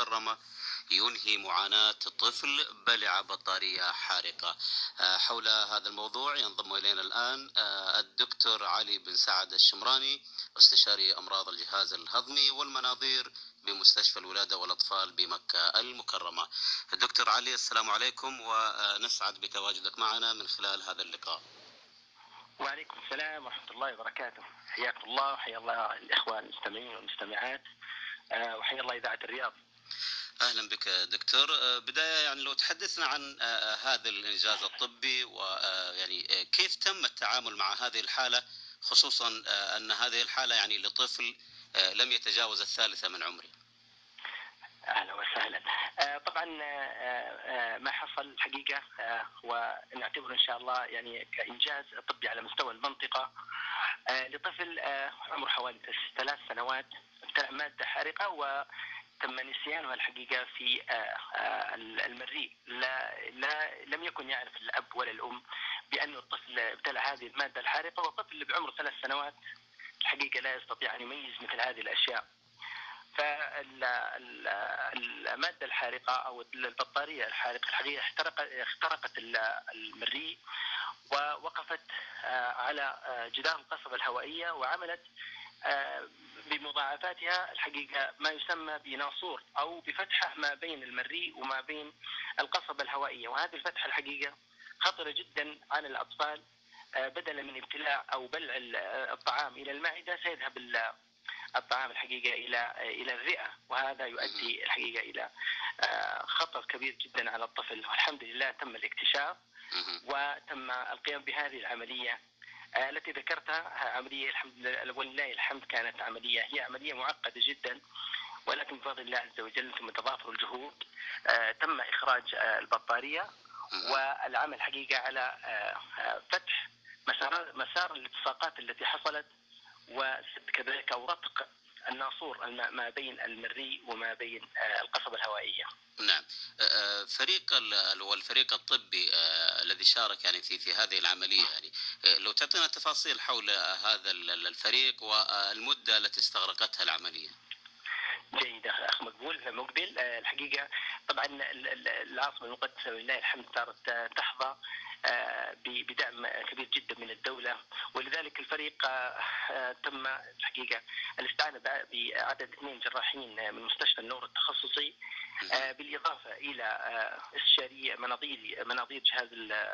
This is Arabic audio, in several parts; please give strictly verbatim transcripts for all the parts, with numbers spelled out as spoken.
المكرمة ينهي معاناة طفل بلع بطارية حارقة. حول هذا الموضوع ينضم إلينا الآن الدكتور علي بن سعد الشمراني، استشاري أمراض الجهاز الهضمي والمناظير بمستشفى الولادة والأطفال بمكة المكرمة. الدكتور علي، السلام عليكم، ونسعد بتواجدك معنا من خلال هذا اللقاء. وعليكم السلام ورحمة الله وبركاته. حياكم الله وحيا الله الإخوة المستمعين والمستمعات، وحيا الله إذاعة الرياض. أهلا بك دكتور. بداية يعني لو تحدثنا عن هذا الإنجاز الطبي، ويعني كيف تم التعامل مع هذه الحالة، خصوصا أن هذه الحالة يعني لطفل لم يتجاوز الثالثة من عمره. أهلا وسهلا. طبعا ما حصل الحقيقة ونعتبره إن شاء الله يعني كإنجاز طبي على مستوى المنطقة لطفل عمره حوالي ثلاث سنوات ابتلع مادة حارقة وتم نسيانها الحقيقة في المريء. لا, لا لم يكن يعرف الأب ولا الأم بأن الطفل ابتلع هذه المادة الحارقة، والطفل اللي بعمره ثلاث سنوات الحقيقة لا يستطيع أن يميز مثل هذه الأشياء. فالمادة الحارقة أو البطارية الحارقة الحقيقة اخترقت المريء ووقفت على جدار القصبة الهوائية، وعملت بمضاعفاتها الحقيقة ما يسمى بناصور أو بفتحة ما بين المريء وما بين القصبة الهوائية. وهذه الفتحة الحقيقة خطرة جدا على الأطفال. بدلا من ابتلاع أو بلع الطعام إلى المعدة سيذهب الطعام الحقيقة إلى إلى الرئة، وهذا يؤدي الحقيقة إلى خطر كبير جدا على الطفل. والحمد لله تم الاكتشاف وتم القيام بهذه العملية التي ذكرتها. عملية الحمد لله ولله الحمد كانت عملية هي عملية معقدة جدا، ولكن بفضل الله عز وجل ثم تضافر الجهود تم إخراج البطارية والعمل حقيقة على فتح مسار مسار الالتصاقات التي حصلت، وسد كذلك أو رتق الناصور ما بين المريء وما بين القصبة الهوائية. نعم. فريق والفريق الطبي الذي شارك يعني في في هذه العملية، يعني لو تعطينا تفاصيل حول هذا الفريق والمدة التي استغرقتها العملية. جيد أخ مقبول مقبل. الحقيقة طبعا العاصمة المقدسة ولله الحمد صارت تحظى بدعم كبير جدا من الدولة، ولذلك الفريق تم الحقيقة الاستعانة بعدد اثنين جراحين من مستشفى النور التخصصي، بالإضافة إلى استشاري مناظير مناظير جهاز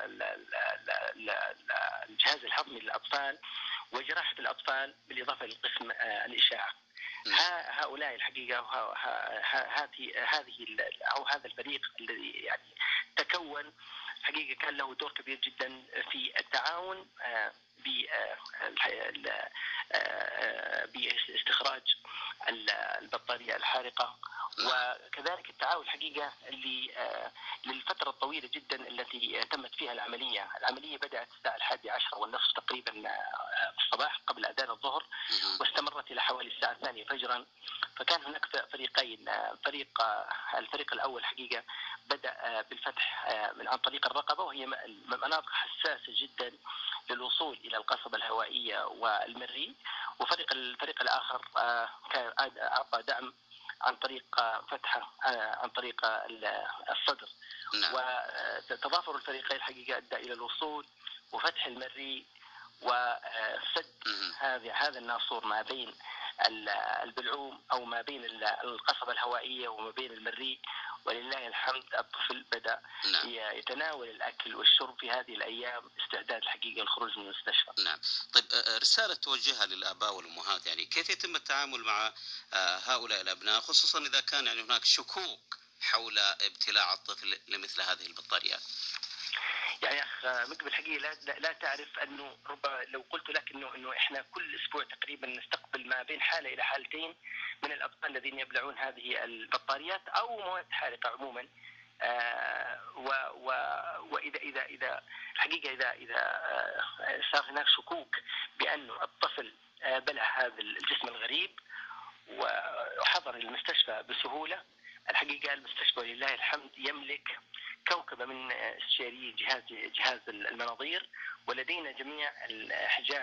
الجهاز الهضمي للأطفال وجراحة الأطفال، بالإضافة لقسم الإشعاع. هؤلاء الحقيقة هذه هذه أو هذا الفريق الذي يعني تكون حقيقة كان له دور كبير جدا في التعاون باستخراج البطارية الحارقة، وكذلك التعاون الحقيقة للفترة الطويلة جدا التي تمت فيها العملية. العملية بدأت الساعة الحادية عشر والنصف تقريبا في الصباح قبل أذان الظهر، واستمرت إلى حوالي الساعة الثانية فجرا. فكان هناك فريقين، فريق الفريق الأول حقيقة بدأ بالفتح من عن طريق الرقبة، وهي مناطق حساسة جدا للوصول إلى القصبة الهوائية والمريء، وفريق الفريق الآخر كان أعطى دعم عن طريق فتحة عن طريق الصدر. وتضافر الفريقين الحقيقة أدى إلى الوصول وفتح المريء وسد هذا هذا الناصور ما بين البلعوم أو ما بين القصبة الهوائية وما بين المريء. ولله الحمد الطفل بدأ نعم. يتناول الأكل والشرب في هذه الأيام استعداد الحقيقة للخروج من المستشفى. نعم. طيب رسالة توجهها للآباء والأمهات، يعني كيف يتم التعامل مع هؤلاء الأبناء، خصوصا إذا كان يعني هناك شكوك حول ابتلاع الطفل لمثل هذه البطاريات؟ يعني أخ مقبل الحقيقة لا, لا تعرف أنه ربما لو قلت لك أنه أنه إحنا كل أسبوع تقريبا نستقبل ما بين حالة إلى حالتين من الأطفال الذين يبلعون هذه البطاريات أو مواد حارقة عموما. آه و و وإذا إذا إذا الحقيقة إذا إذا آه صار هناك شكوك بأن الطفل آه بلع هذا الجسم الغريب وحضر المستشفى بسهولة، الحقيقة المستشفى لله الحمد يملك كوكبة من استشاري جهاز جهاز المناظير، ولدينا جميع الأحجام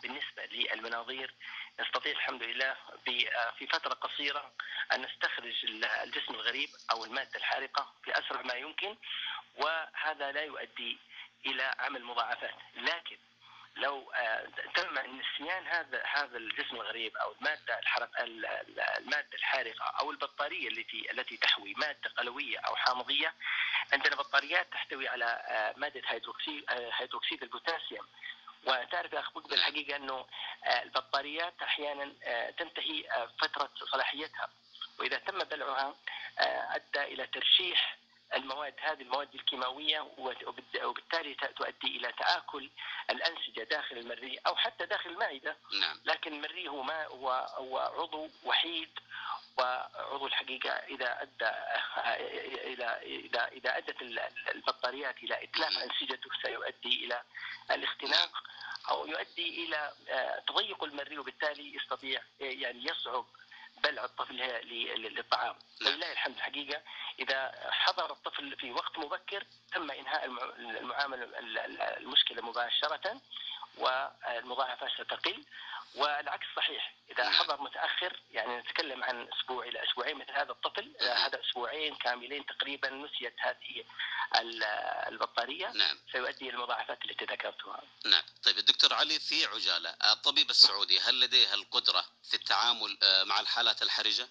بالنسبة للمناظير نستطيع الحمد لله في فترة قصيرة أن نستخرج الجسم الغريب أو المادة الحارقة في أسرع ما يمكن، وهذا لا يؤدي إلى عمل مضاعفات. لكن لو تم نسيان هذا هذا الجسم الغريب او الماده الحرق الماده الحارقه او البطاريه التي التي تحوي ماده قلويه او حامضيه. عندنا بطاريات تحتوي على ماده هيدروكسيد هيدروكسيد البوتاسيوم، وتعرف يا اخ مقبل الحقيقه انه البطاريات احيانا تنتهي فتره صلاحيتها، واذا تم بلعها ادى الى ترشيح المواد هذه المواد الكيماوية، وبالتالي تؤدي إلى تآكل الأنسجة داخل المريء أو حتى داخل المعدة. نعم. لكن المريء هو ما هو هو عضو وحيد، وعضو الحقيقة إذا أدى إلى إذا إذا أدت البطاريات إلى إتلاف أنسجته سيؤدي إلى الاختناق أو يؤدي إلى تضيق المريء، وبالتالي يستطيع يعني يصعب بلع الطفل للطعام. ولله الحمد الحقيقة إذا حضر الطفل في وقت مبكر تم إنهاء المعاملة المشكلة مباشرة والمضاعفات ستقل، والعكس صحيح إذا حضر متأخر، يعني نتكلم عن أسبوع إلى أسبوعين مثل هذا الطفل، هذا أسبوعين كاملين تقريبا نسيت هذه البطارية. نعم. سيؤدي إلى المضاعفات التي ذكرتها. نعم. طيب الدكتور علي، في عجالة الطبيب السعودي هل لديه القدرة في التعامل مع الحالات الحرجة؟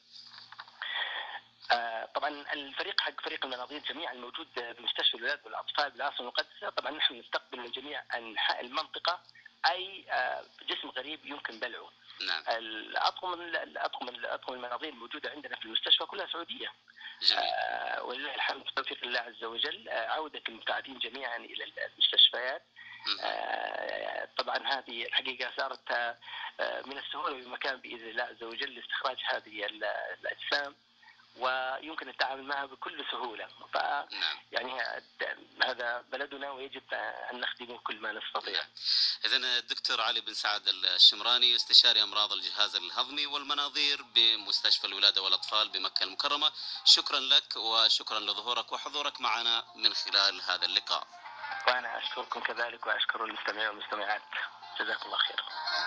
طبعا الفريق حق فريق المناظير جميعا موجود بمستشفى الولادة والأطفال بالعاصمة المقدسة. طبعا نحن نستقبل من جميع أنحاء المنطقة أي جسم غريب يمكن بلعه. نعم. الأطقم الأطقم الأطقم المناظير الموجودة عندنا في المستشفى كلها سعودية. جميل. آه ولله الحمد بتوفيق الله عز وجل. آه عودة المبتعثين جميعا إلى المستشفيات. آه طبعا هذه الحقيقة صارت آه من السهولة بمكان بإذن الله عز وجل لاستخراج هذه الأجسام، ويمكن التعامل معها بكل سهولة. ف يعني هذا بلدنا ويجب أن نخدمه كل ما نستطيع. نعم. إذن الدكتور علي بن سعد الشمراني، استشاري أمراض الجهاز الهضمي والمناظير بمستشفى الولادة والأطفال بمكة المكرمة، شكرا لك وشكرا لظهورك وحضورك معنا من خلال هذا اللقاء. وأنا أشكركم كذلك وأشكر المستمعين والمستمعات، جزاكم الله خير.